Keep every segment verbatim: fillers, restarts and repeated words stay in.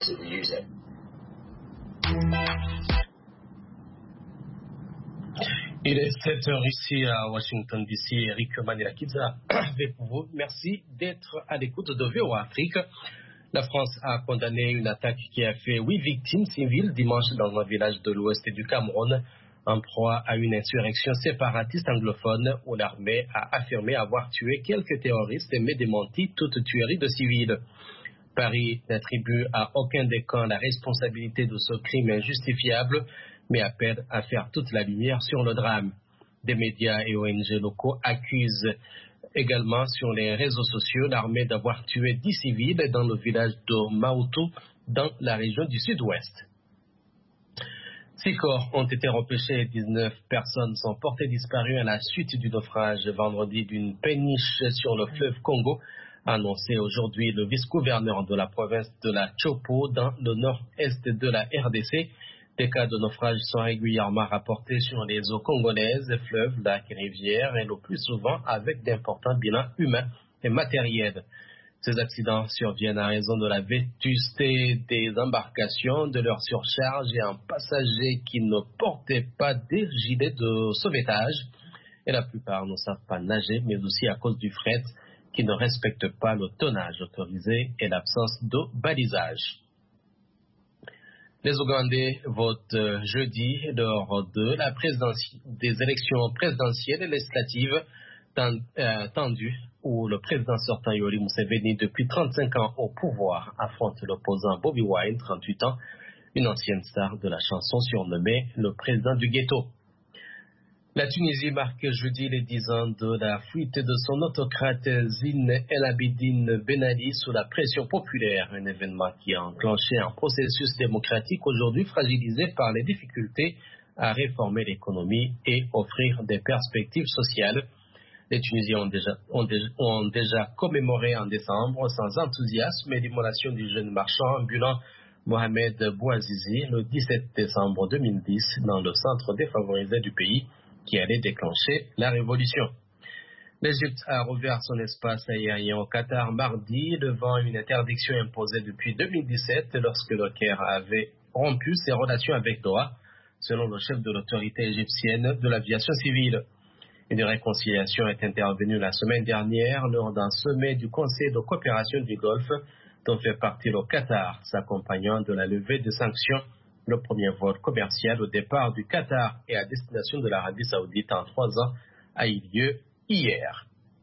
to use it. Il est sept heures ici à Washington D C. Eric Manilakidza avec vous. Merci d'être à l'écoute de V O A Afrique. La France a condamné une attaque qui a fait huit victimes civiles dimanche dans un village de l'ouest du Cameroun, en proie à une insurrection séparatiste anglophone où l'armée a affirmé avoir tué quelques terroristes mais démenti toute tuerie de civils. Paris n'attribue à aucun des camps la responsabilité de ce crime injustifiable, mais appelle à faire toute la lumière sur le drame. Des médias et O N G locaux accusent également sur les réseaux sociaux l'armée d'avoir tué dix civils dans le village de Maoutou, dans la région du sud-ouest. Six corps ont été repêchés et dix-neuf personnes sont portées disparues à la suite du naufrage vendredi d'une péniche sur le fleuve Congo, a annoncé aujourd'hui le vice-gouverneur de la province de la Chopo dans le nord-est de la R D C. Des cas de naufrage sont régulièrement rapportés sur les eaux congolaises, fleuves, lacs et rivières, et le plus souvent avec d'importants bilans humains et matériels. Ces accidents surviennent à raison de la vétusté des embarcations, de leur surcharge et en passagers qui ne portaient pas des gilets de sauvetage. Et la plupart ne savent pas nager, mais aussi à cause du fret qui ne respecte pas le tonnage autorisé et l'absence de balisage. Les Ougandais votent jeudi lors de la des élections présidentielles et législatives tendues où le président sortant Yoweri Museveni, depuis trente-cinq ans au pouvoir, affronte l'opposant Bobi Wine, trente-huit ans, une ancienne star de la chanson surnommée le président du ghetto. La Tunisie marque jeudi les dix ans de la fuite de son autocrate Zine El Abidine Ben Ali sous la pression populaire, un événement qui a enclenché un processus démocratique aujourd'hui fragilisé par les difficultés à réformer l'économie et offrir des perspectives sociales. Les Tunisiens ont déjà, ont déjà, ont déjà commémoré en décembre sans enthousiasme l'immolation du jeune marchand ambulant Mohamed Bouazizi le dix-sept décembre deux mille dix dans le centre défavorisé du pays, qui allait déclencher la révolution. L'Égypte a rouvert son espace aérien au Qatar mardi devant une interdiction imposée depuis deux mille dix-sept lorsque le Caire avait rompu ses relations avec Doha, selon le chef de l'autorité égyptienne de l'aviation civile. Une réconciliation est intervenue la semaine dernière lors d'un sommet du Conseil de coopération du Golfe dont fait partie le Qatar, s'accompagnant de la levée des sanctions. Le premier vol commercial au départ du Qatar et à destination de l'Arabie Saoudite en trois ans a eu lieu hier.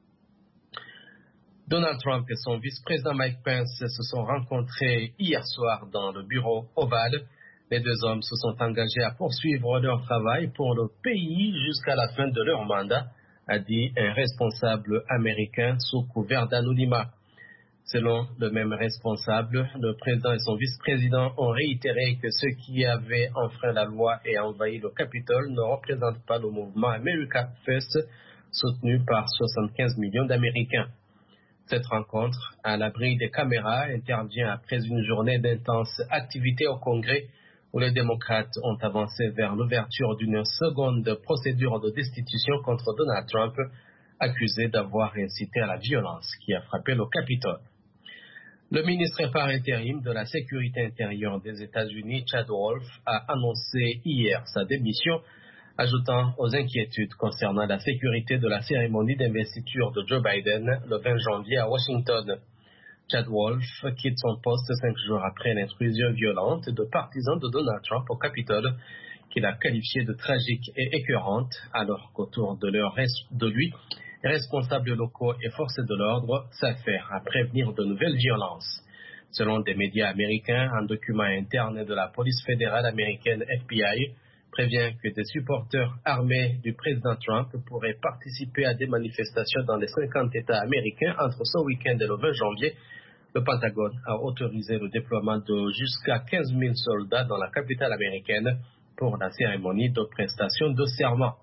Donald Trump et son vice-président Mike Pence se sont rencontrés hier soir dans le bureau ovale. Les deux hommes se sont engagés à poursuivre leur travail pour le pays jusqu'à la fin de leur mandat, a dit un responsable américain sous couvert d'anonymat. Selon le même responsable, le président et son vice-président ont réitéré que ceux qui avaient enfreint la loi et envahi le Capitole ne représentent pas le mouvement America First, soutenu par soixante-quinze millions d'Américains. Cette rencontre, à l'abri des caméras, intervient après une journée d'intense activité au Congrès où les démocrates ont avancé vers l'ouverture d'une seconde procédure de destitution contre Donald Trump, accusé d'avoir incité à la violence qui a frappé le Capitole. Le ministre par intérim de la Sécurité intérieure des États-Unis, Chad Wolf, a annoncé hier sa démission, ajoutant aux inquiétudes concernant la sécurité de la cérémonie d'investiture de Joe Biden le vingt janvier à Washington. Chad Wolf quitte son poste cinq jours après l'intrusion violente de partisans de Donald Trump au Capitole, qu'il a qualifié de tragique et écœurante, alors qu'autour de, leur, de lui, responsables locaux et forces de l'ordre s'affairent à prévenir de nouvelles violences. Selon des médias américains, un document interne de la police fédérale américaine F B I prévient que des supporters armés du président Trump pourraient participer à des manifestations dans les cinquante États américains entre ce week-end et le vingt janvier. Le Pentagone a autorisé le déploiement de jusqu'à quinze mille soldats dans la capitale américaine pour la cérémonie de prestation de serment.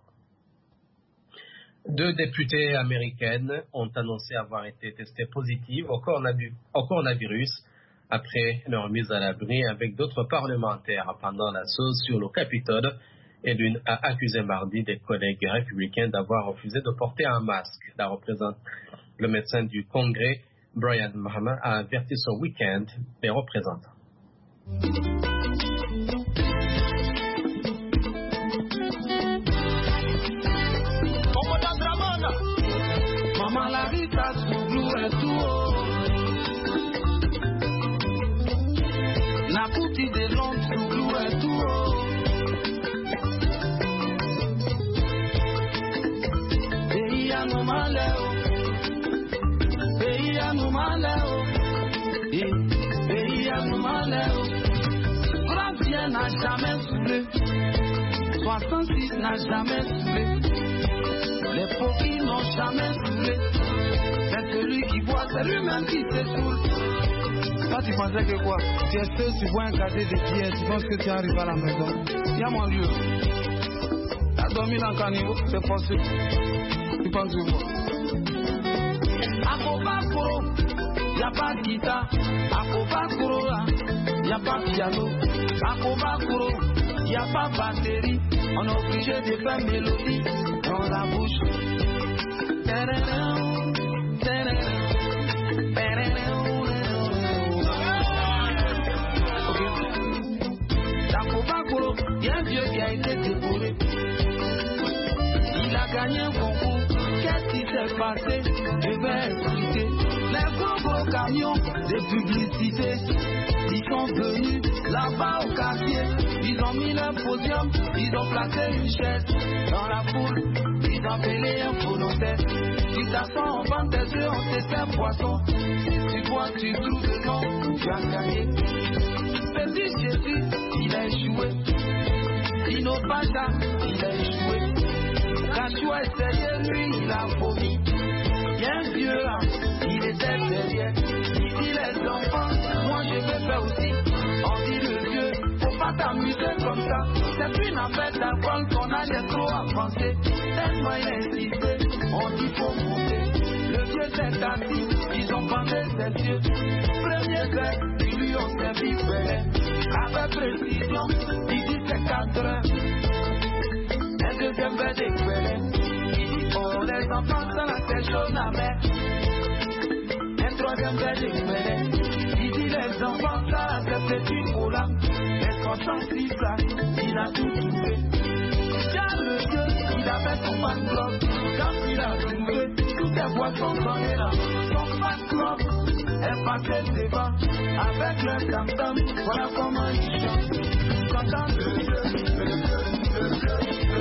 Deux députées américaines ont annoncé avoir été testées positives au coronavirus après leur mise à l'abri avec d'autres parlementaires pendant l'assaut sur le Capitole, et l'une a accusé mardi des collègues républicains d'avoir refusé de porter un masque. La représente, le médecin du Congrès, Brian Mahama, a averti ce week-end les représentants. Maman la rita Souglou et tout. Na kuti de l'homme Souglou et tout. Pays à nous malheurs. Pays à nous malheurs. Pays à nous malheurs. Grand bien n'a jamais saoulé. soixante-six n'a jamais saoulé. Les pauvres n'ont jamais saoulé. C'est celui qui boit, c'est lui-même qui se saoule. Toi, tu pensais que quoi? Tu es seul, tu vois un cadet de pierre, tu penses que tu arrives à la maison. Il y a mon lieu. Tu as dormi dans le caniveau, c'est forcé. Tu penses que quoi? Akobakoro, il n'y a pas de guitare. Akobakoro, il n'y a pas de piano. Akobakoro, il n'y a pas de batterie. On est obligé de faire mélodie dans la bouche. Akobakoro, il y a un vieux qui a été décoré. Il a gagné un concours. Qu'est-ce qui s'est passé? Je vais expliquer. Les gros gros camions de publicité, ils sont venus là-bas au quartier. Ils ont mis leur podium, ils ont placé une chaise dans la foule. Ils ont appelé un volontaire. Si t'assois, on vend tes yeux, on te sert poisson. Tu vois, tu trouves le nom, tu as gagné. Petit Jésus, il a échoué. Dino Pacha, il a échoué. Kachou a essayé, lui, il a vomi. Bien vieux là, il était derrière. Il dit les enfants, moi je vais faire aussi. On dit le vieux, faut pas t'amuser comme ça. C'est une affaire d'alcool qu'on a l'air trop avancé. Tellement il a insisté, on dit faut monter. Le vieux s'est assis, ils ont bandé ses yeux. Premier verre, ils lui ont servi verre. Avec précision, il dit c'est quatre heures. Un deuxième verre d'expérience. Il dit oh les enfants sont la tête jaune amère. Un troisième verre d'expérience. Il dit les enfants sont la tête du cola. Les soixante-six là, il a tout trouvé. Tiens le vieux, il avait son fan club. Quand il a trouvé, toutes les boissons sont là. Son fan club est passé devant. Avec le tam-tam, voilà comment il chante. Quand le vieux, le vieux, le vieux, le vieux.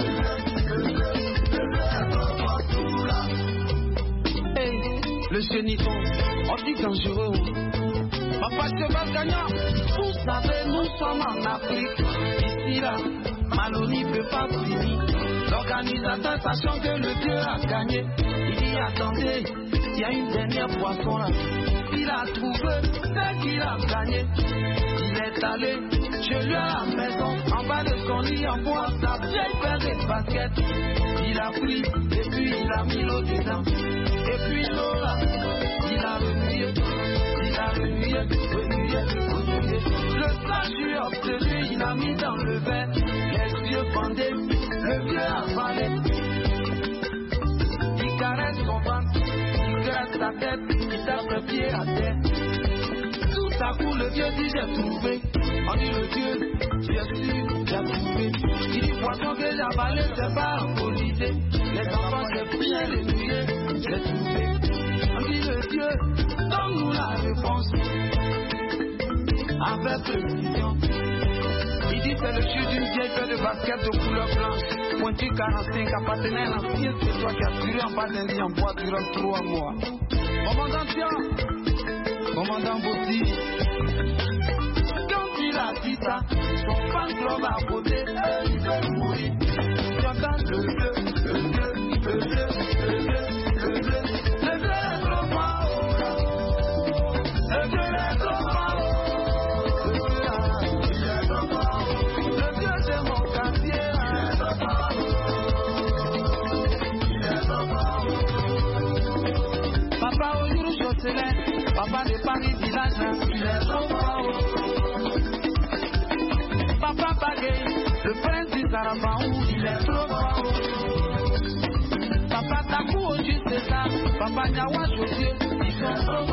Hey, le géniton, on dit dangereux. Papa cheval gagnant, vous savez, nous sommes en Afrique. Ici là, Maloney ne peut pas finir. L'organisateur, sachant que le Dieu a gagné, il dit attendez, il y a une dernière poisson là. Il a trouvé ce qu'il a gagné. Il est allé chez lui à la maison, en bas de son lit, en bois, sa vieille paire de baskets. Il a pris, et puis il a mis l'eau dedans. Et puis l'eau là, il a remué, il a remué, remué, remué. Le statut obtenu, il a mis dans le verre. Les yeux bandés, le vieux a avalé. Il caresse son ventre, il gratte sa tête, il tape le pied à terre. Tout à coup, le vieux dit j'ai trouvé. On dit le Dieu, tu es sûr, j'ai trouvé. Il dit poisson que j'ai avalé, c'est pas alcoolisé. Les enfants, j'ai bien les mouillés, j'ai trouvé. On dit le Dieu, donne-nous la réponse. Avec précision. Il dit c'est le chute d'une vieille paire de baskets de couleur blanche. Pointu quarante-cinq, appartenait à l'ancien, c'est toi qui as tiré en bas d'un lit en bois durant trois mois. Commandant Tian, commandant Bossi. Quand il a dit ça, son fan club a voté, il veut mourir. J'entends le bleu, le bleu, le bleu, le bleu, le bleu, le bleu est trop fort. Le bleu est trop fort. Le bleu est trop fort. Le bleu c'est mon quartier. Il est trop fort. Papa au jour Jocelyn, papa de Paris village, il est trop fort. Papa Bagay, le prince du Sarabaou, il est trop fort. Papa Takou au juste ça, papa Nyawa José, il est trop fort.